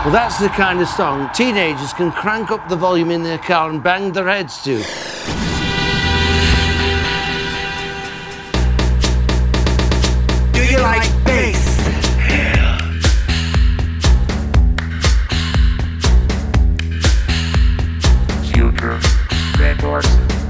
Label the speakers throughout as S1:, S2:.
S1: Well, that's the kind of song teenagers can crank up the volume in their car and bang their heads to.
S2: Do you like bass?
S3: Future Records.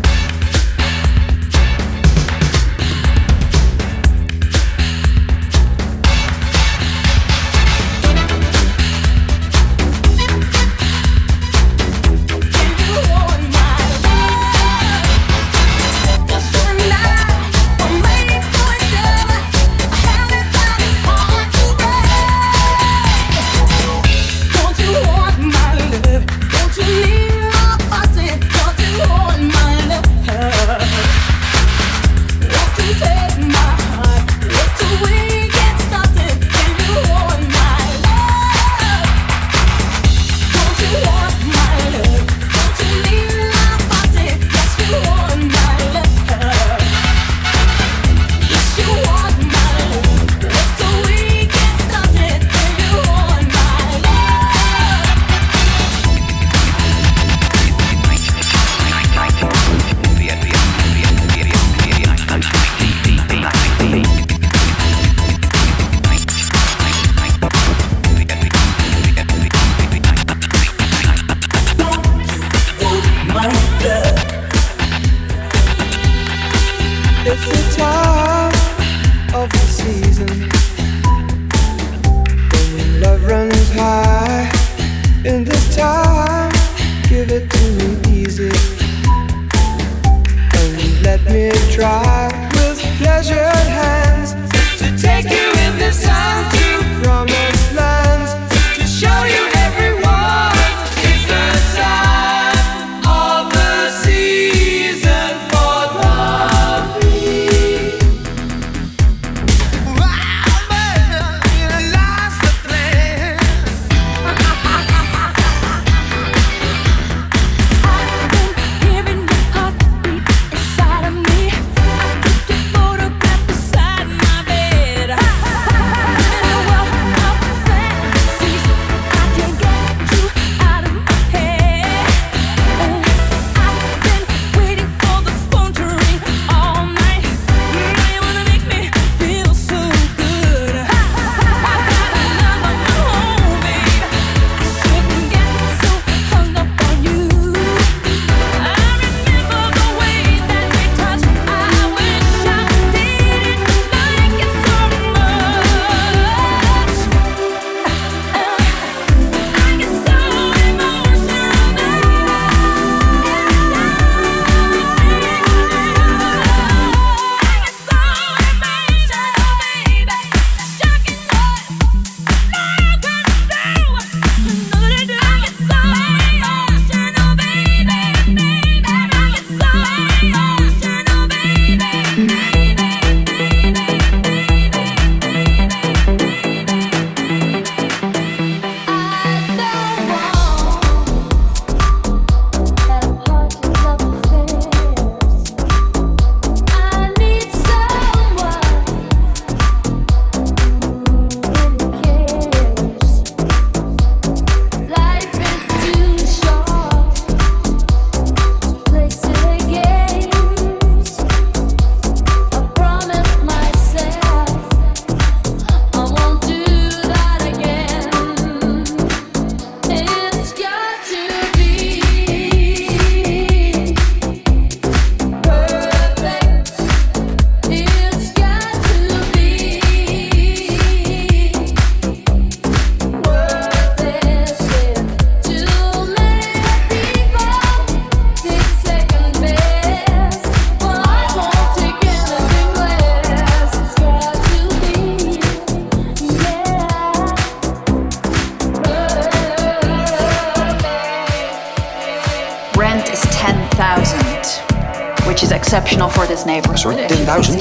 S4: Exceptional for this neighborhood.
S5: Sorry, 10,000?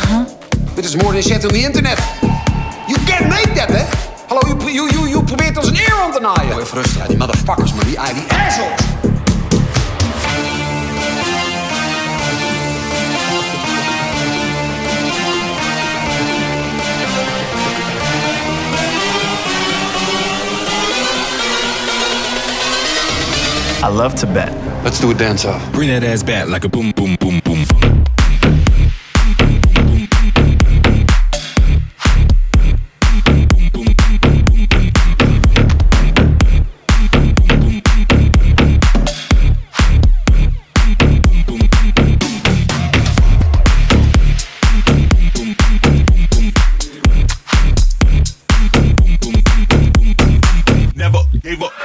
S5: Dit is more than shit on the internet. You can't make that, hè? Hallo, je probeert ons een eer om te naaien. Oh, even rustig, die motherfuckers, maar die assholes.
S4: I love to bet.
S5: Let's do a dance-off.
S6: Bring that ass back like a boom, boom, boom, boom.
S7: Never gave up.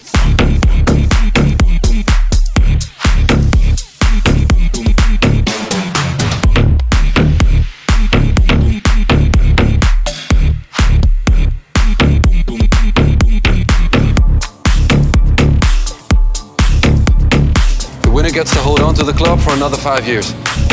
S5: The winner gets to hold on to the club for another 5 years.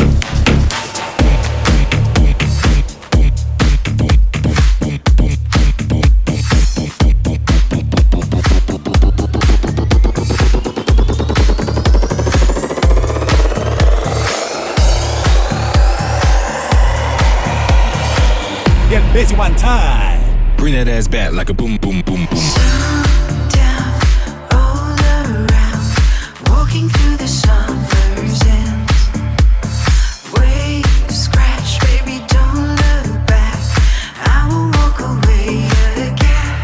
S7: Get busy one time.
S6: Bring that ass back like a boom, boom, boom, boom.
S8: Down, all around, walking through the summer's end. Waves scratch, baby, don't look back. I won't walk away again.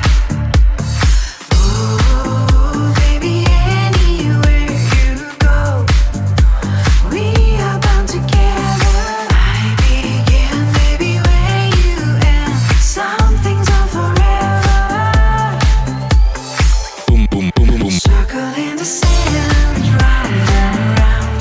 S8: Oh, baby, anywhere you go, we are bound together. I begin, baby, where you end. Some things are forever.
S6: Boom, boom, boom, boom, boom.
S8: Circle in the sand, round and round.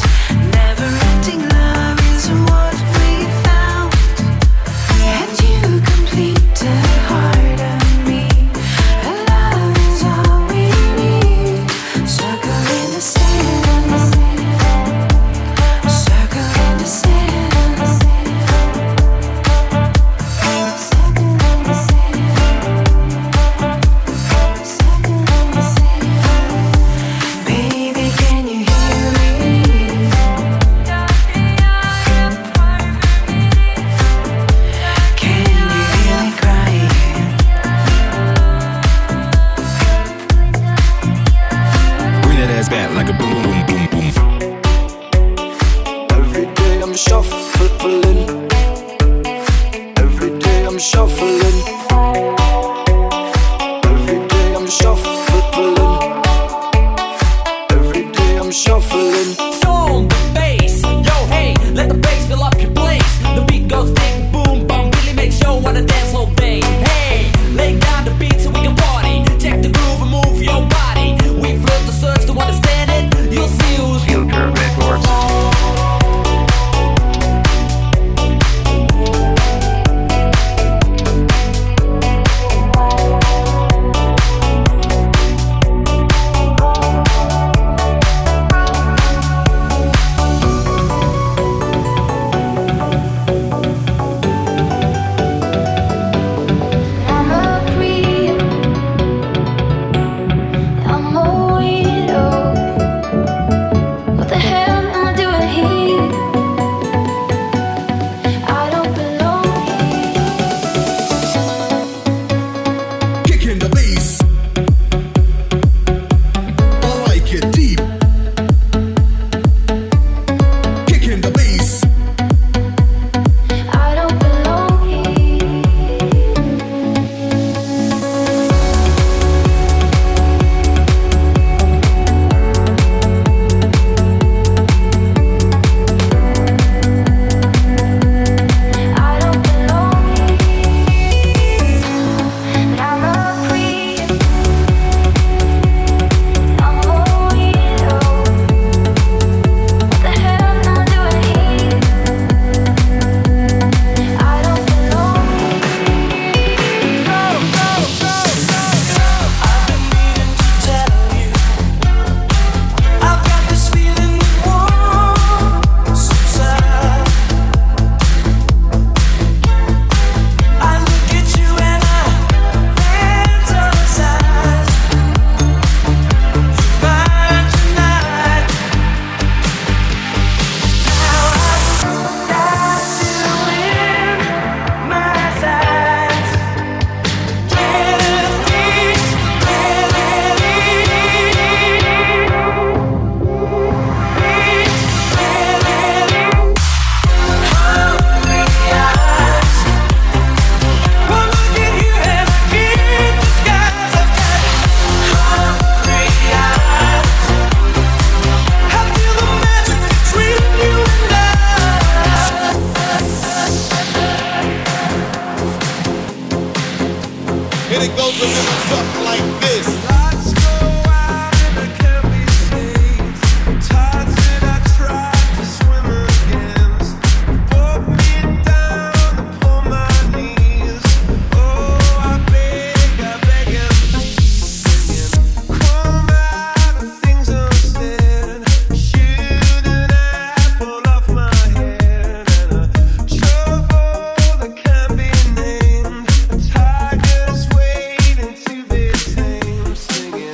S4: and it goes a little something like this.
S8: Lights go out and I can't be saved. Tides that I tried to swim against brought me down upon my knees. Oh, I beg and plead, come out of things unsaid. Shoot an apple off my head and a trouble that can't be named. A tiger's waiting to be tamed, singing.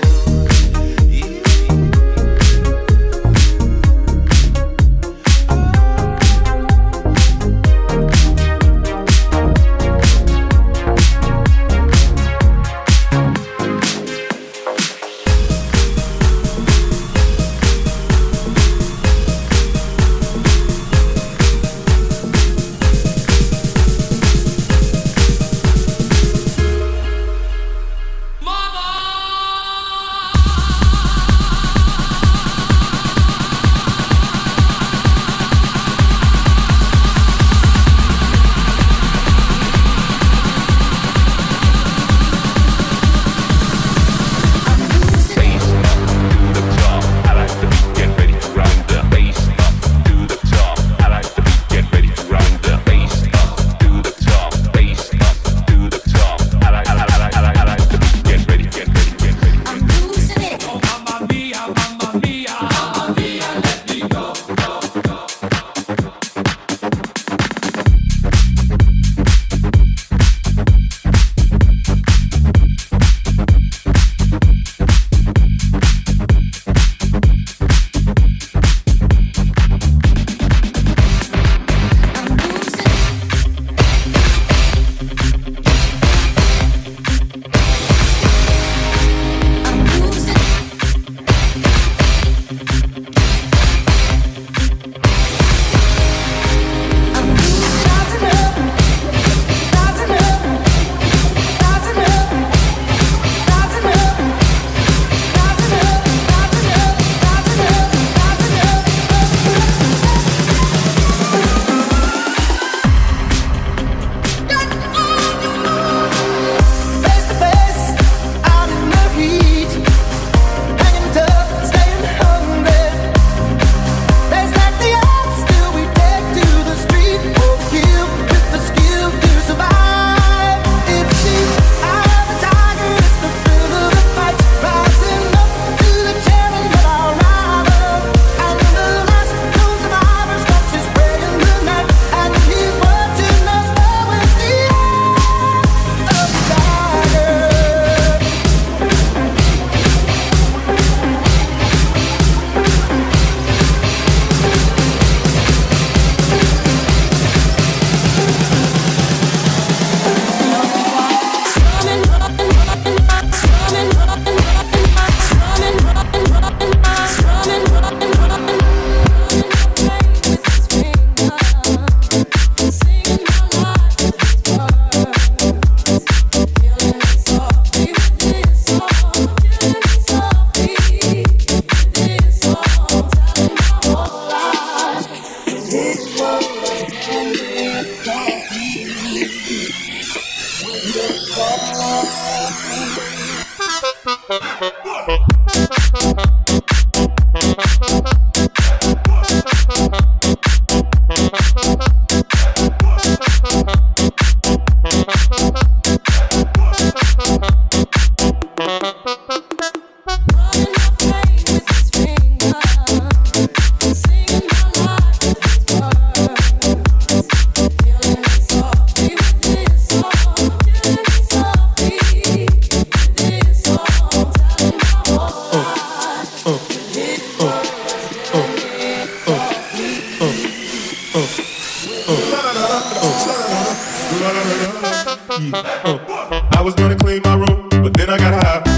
S4: I was gonna clean my room, but then I got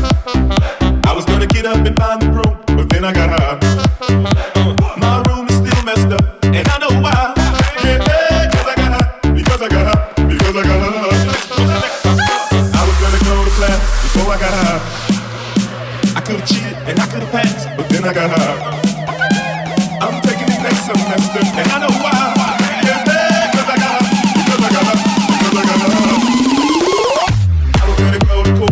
S4: high. I was gonna get up and find the broom, but then I got high. My room is still messed up, and I know why. Yeah, 'cause I got high, because I got high, because I got high. I was gonna go to class before I got high. I could've cheated and I could've passed, but then I got high. I'm taking this next semester, and I know why. Yeah, 'cause I got high, because I got high, because I got high. I was gonna go to court.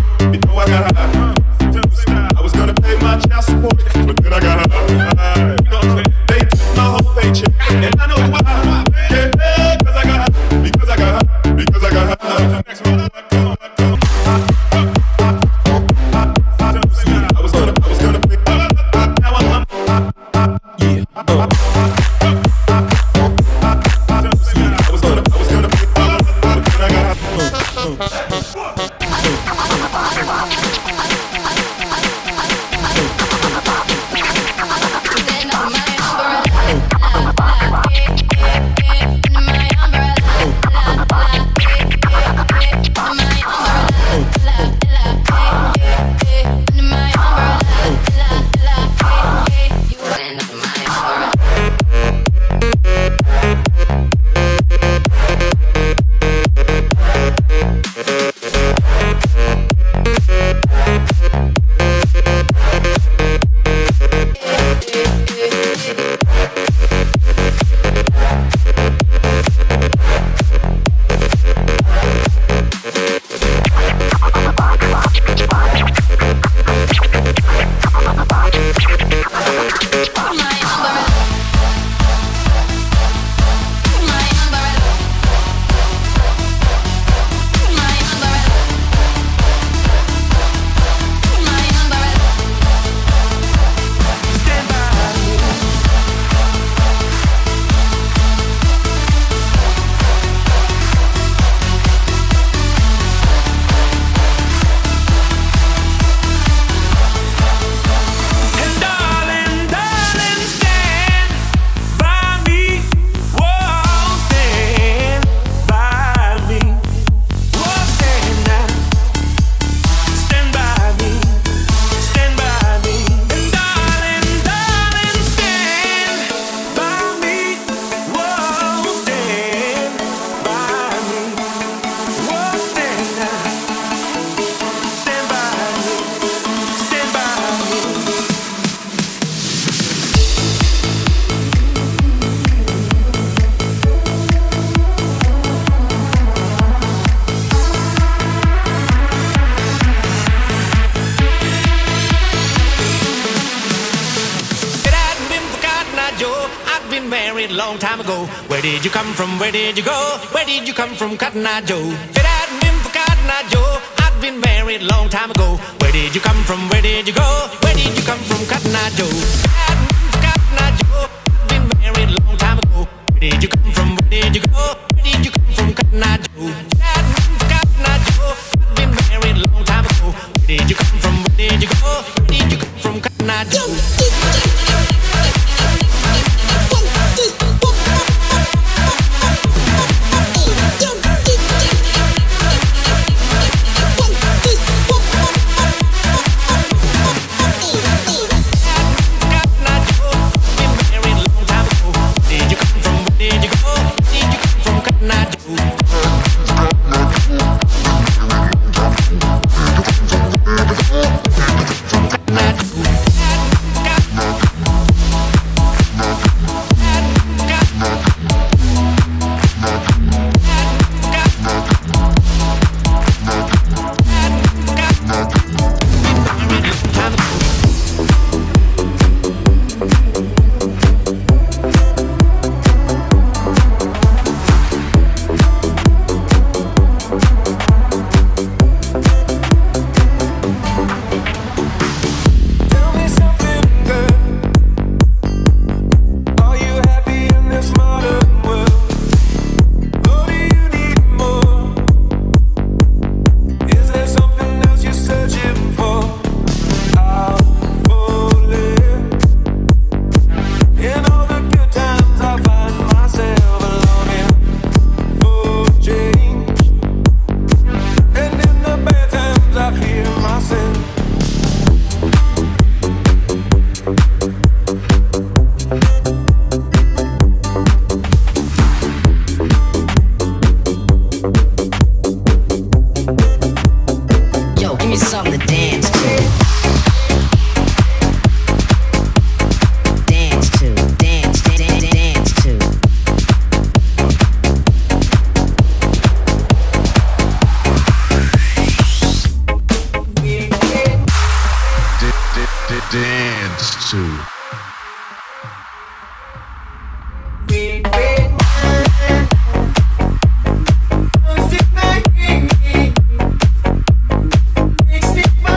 S9: married long time ago. Where did you come from? Where did you go? Where did you come from, Cotton Eye Joe? If it hadn't been for Cotton Eye Joe, I'd been married long time ago. Where did you come from? Where did you go? Where did you come from, Cotton Eye Joe? If it hadn't been for Cotton Eye Joe, I'd been married long time ago. Where did you come from? Where did you go? Where did you come from, Cotton Eye Joe? If it hadn't been for Cotton Eye Joe, I'd been married long time ago. Where did you come from? Where did you go? Where did you come from, Cotton Eye Joe?
S8: Stick my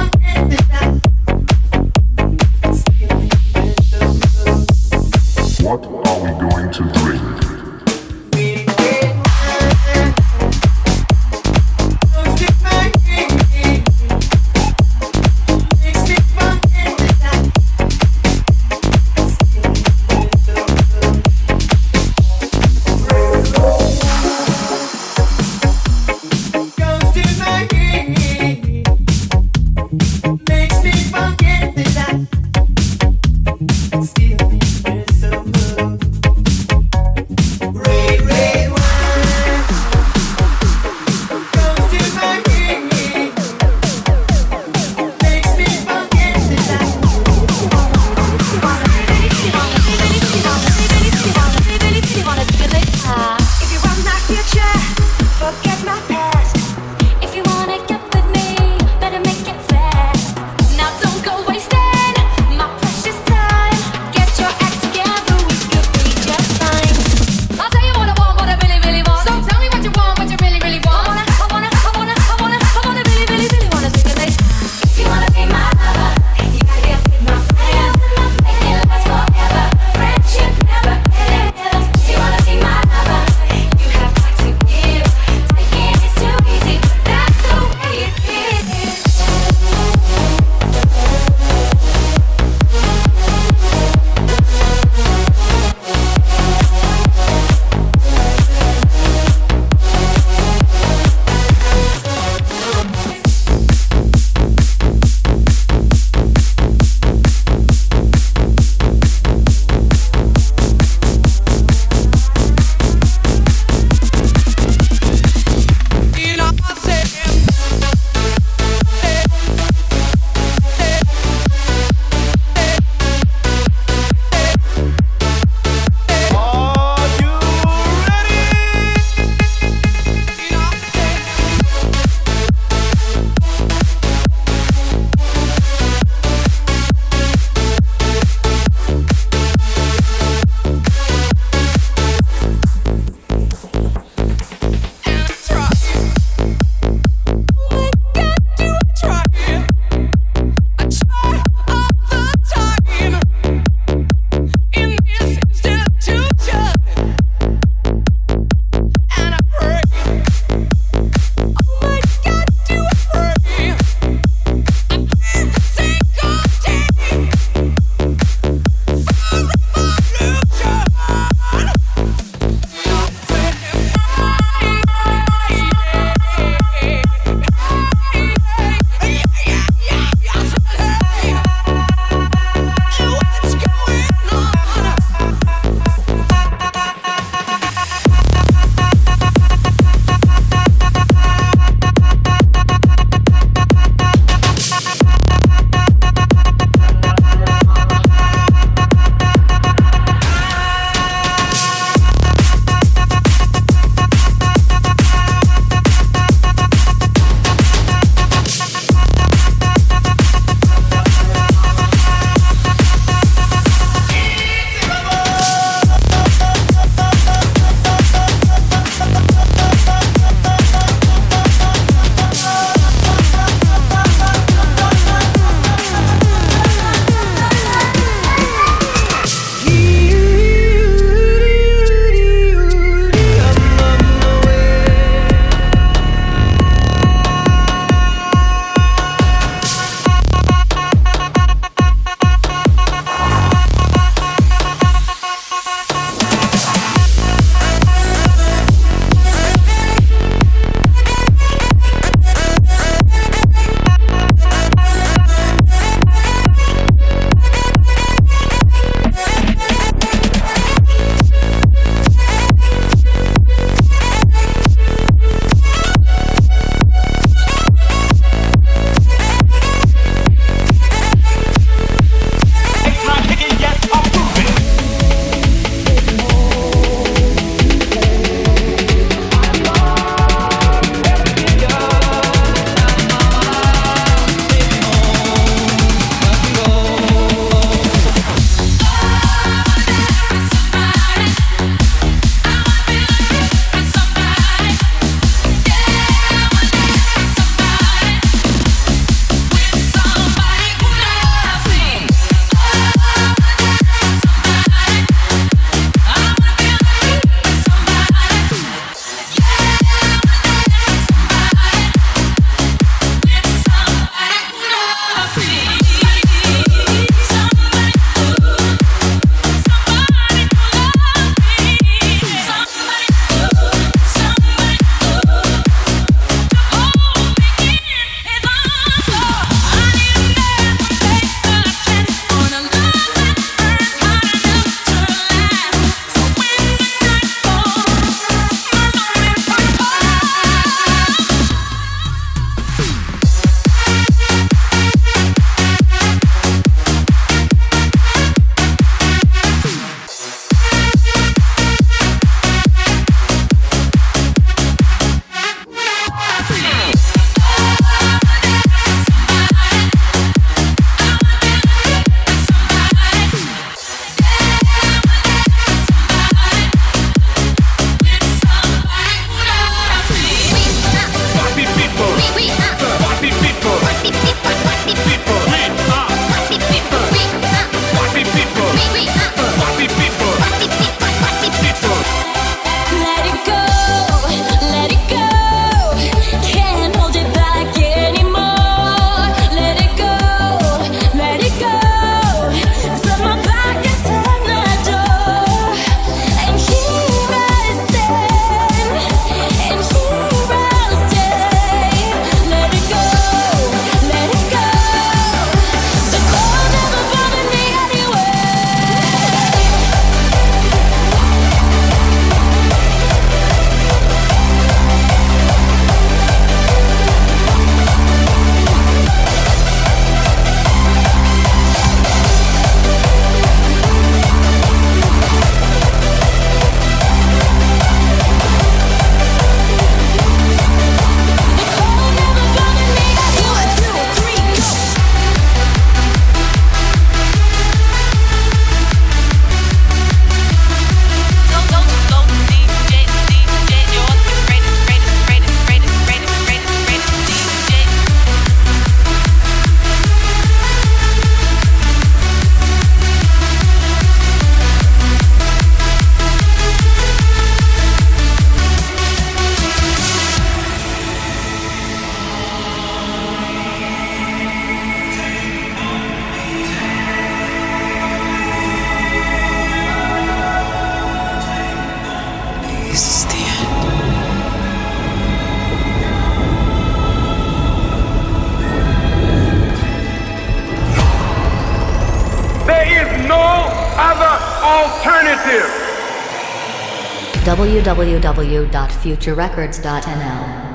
S10: www.futurerecords.nl